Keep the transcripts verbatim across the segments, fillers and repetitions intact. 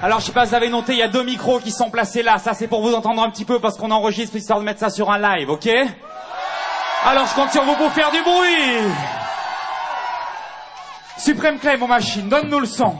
Alors je sais pas si vous avez noté, il y a deux micros qui sont placés là. Ça c'est pour vous entendre un petit peu parce qu'on enregistre histoire de mettre ça sur un live, ok? Alors je compte sur vous pour faire du bruit. Suprême Clay, mon machine, donne-nous le son.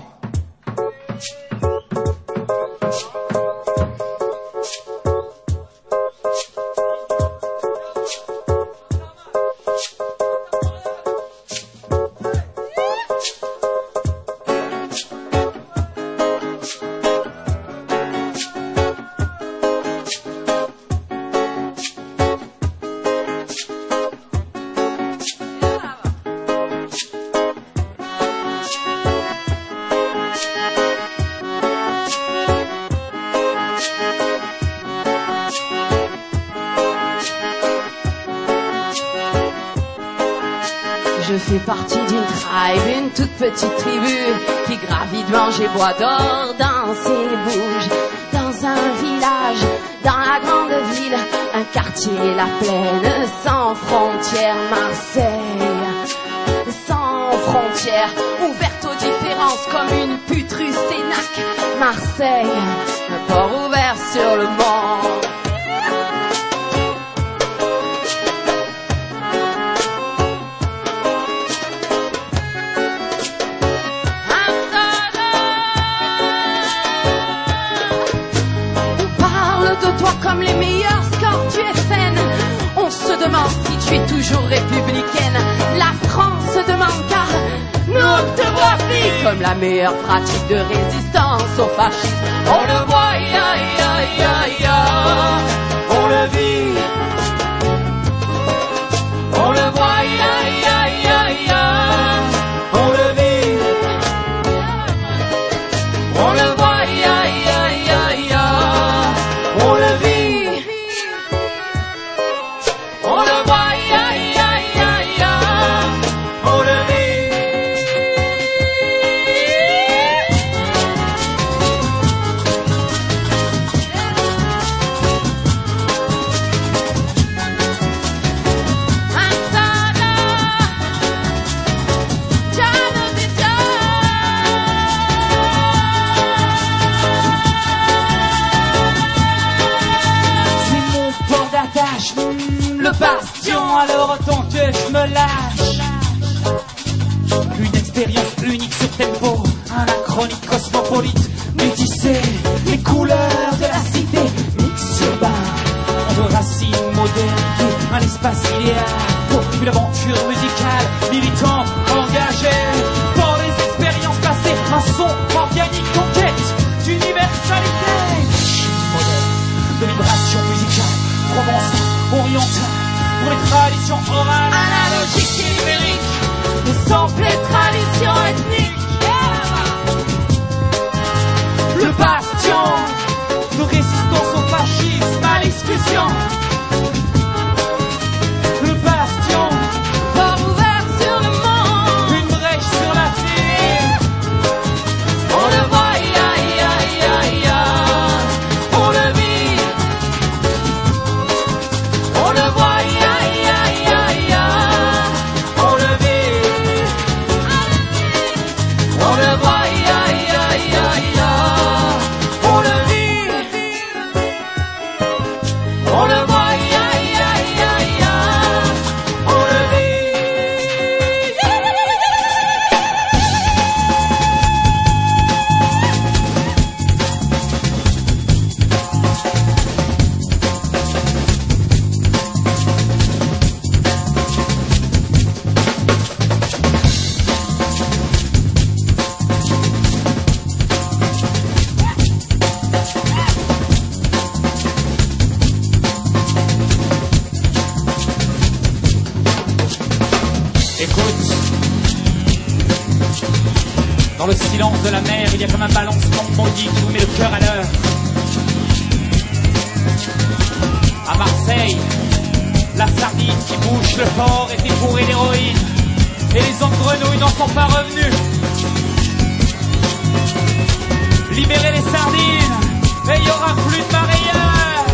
Je fais partie d'une tribe, une toute petite tribu qui gravite, mange et boit, dort, danse et bouge. Dans un village, dans la grande ville, un quartier, la plaine, sans frontières, Marseille. Sans frontières, ouverte aux différences comme une pute rue Sénac. Marseille, un port ouvert sur le monde. Comme les meilleurs scores du F N, on se demande si tu es toujours républicaine. La France se demande car nous on te voit plus comme la meilleure pratique de résistance au fascisme. On le voit, ya, ya, ya, ya. On le vit. On le voit, ya, ya, ya, ya. On le vit. On le voit, ya, ya, ya, ya. On le vit. Le bastion, alors autant que je me lâche. Une expérience unique sur tempo, anachronique, cosmopolite, métissée, les couleurs de la cité, mix urbain, entre racines, modernité, un espace idéal pour une aventure musicale, militante, engagée, dans les expériences passées, un son organique, conquête d'universalité, moderne, de vibration musicale, provençale, orientale, pour les traditions orales, analogiques et numériques, les samples, les traditions ethniques. Le bastion de résistance au fascisme, à l'exclusion. Le bastion, port ouvert sur le monde, une brèche sur la ville. On le voit, ya, ya, ya, ya. On le vit. On le voit, ya, ya, ya, ya. On le vit. On le voit, ya, ya, ya, ya. On le vit. On le voit, ya, ya, ya, ya. On le vit. Écoute, dans le silence de la mer, il y a comme un balancement maudit qui nous met le cœur à l'heure. À Marseille, la sardine qui bouche le port était bourrée d'héroïne, et les hommes grenouilles n'en sont pas revenus. Libérez les sardines, et il n'y aura plus de mareyeurs.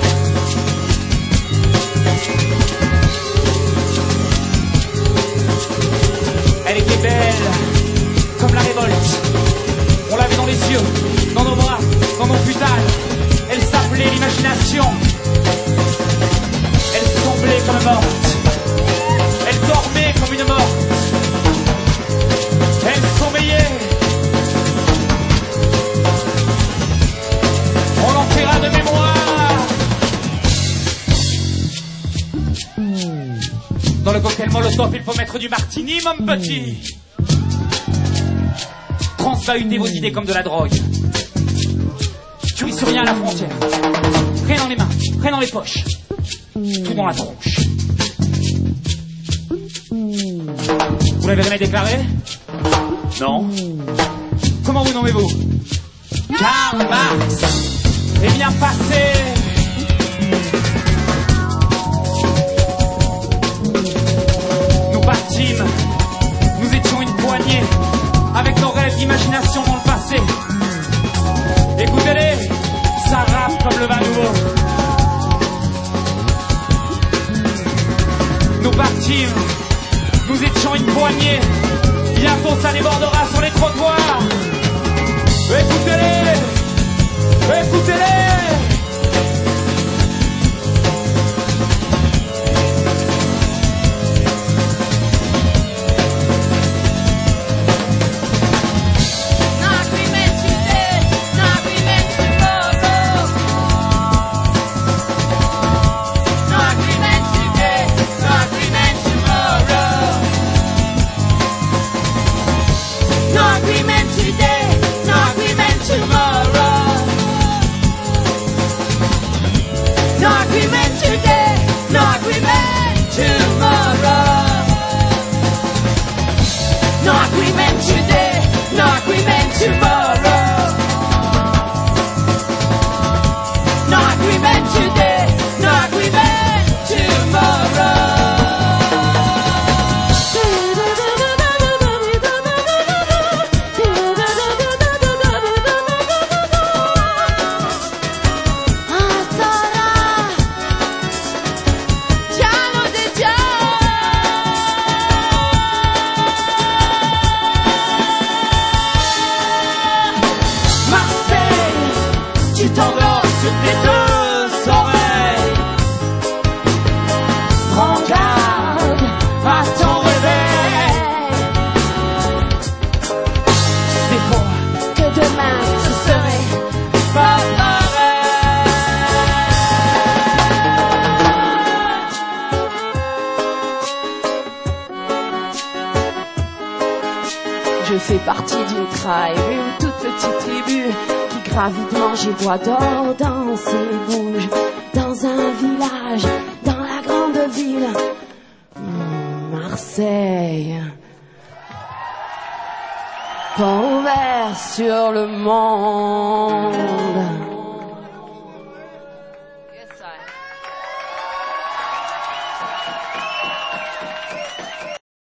Elle était belle, comme la révolte. On l'avait dans les yeux, dans nos bras. cocktail molotov, il faut mettre du martini, mon petit. Transvahuter vos idées comme de la drogue. Tu risques rien à la frontière. Rien dans les mains, rien dans les poches. Tout dans la tronche. Vous l'avez jamais déclaré? Non. Comment vous nommez-vous? Karl Marx. Eh bien, passez. Nous partîmes. Nous étions une poignée. Avec nos rêves d'imagination dans le passé. Écoutez-les, ça rappe comme le vin nouveau. Nous partîmes, nous étions une poignée. Bientôt ça débordera sur les trottoirs. Écoutez-les, écoutez-les. Je fais partie d'une tribe, une toute petite tribu qui gravite, mange et boit, dort, danse et bouge dans un village, dans la grande ville, Marseille. Port ouvert sur le monde.